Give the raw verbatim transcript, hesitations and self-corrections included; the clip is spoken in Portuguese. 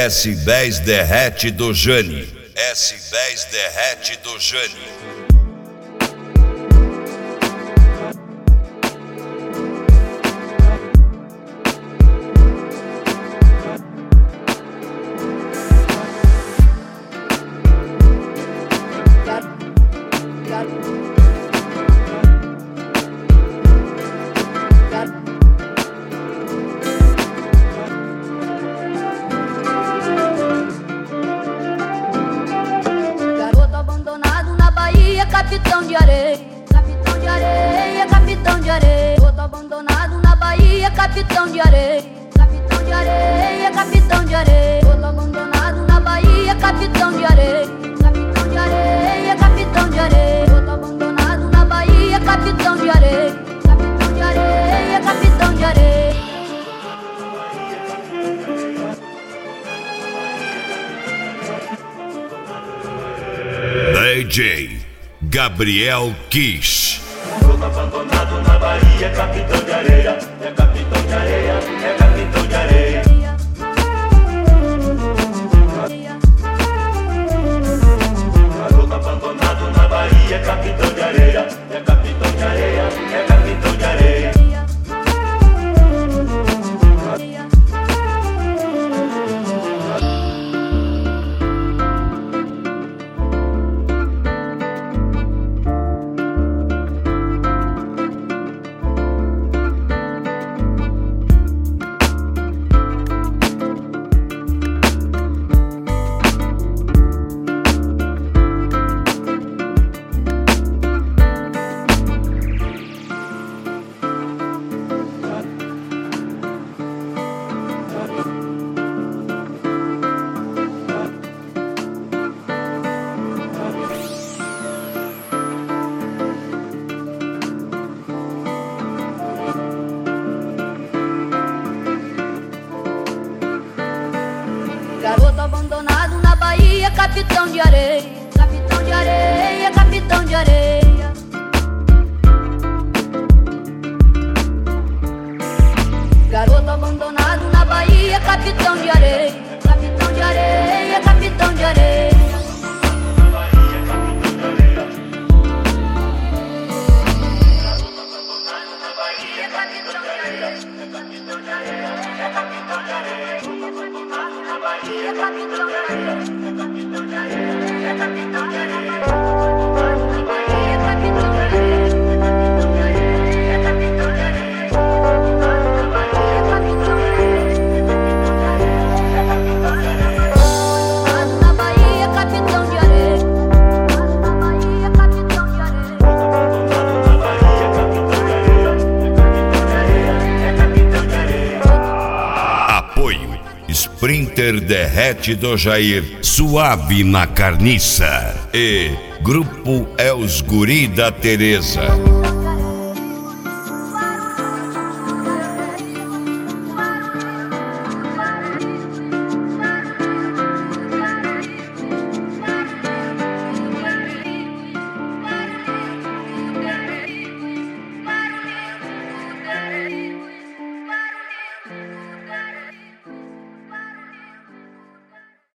S dez derrete do Jani. S dez derrete do Jani. Capitão de areia, capitão de areia, capitão de areia. Outro abandonado na Bahia, capitão de areia, capitão de areia, capitão de areia. Outro abandonado na Bahia, capitão de areia, capitão de areia, capitão de areia. Outro abandonado na Bahia, capitão de areia, capitão de areia, capitão de areia. D J Gabriel Kiss. Outro abandonado na Bahia, capitão de areia, é capitão de areia, é capitão de areia. Garoto abandonado na Bahia, capitão de areia, é capitão de areia, é capitão de areia. Garoto abandonado na Bahia, capitão de areia, capitão de areia, capitão de areia. Garoto abandonado na Bahia, capitão de areia, capitão de areia, capitão de areia. Sprinter derrete do Jair, suave na carniça. E Grupo É os Guri da Teresa.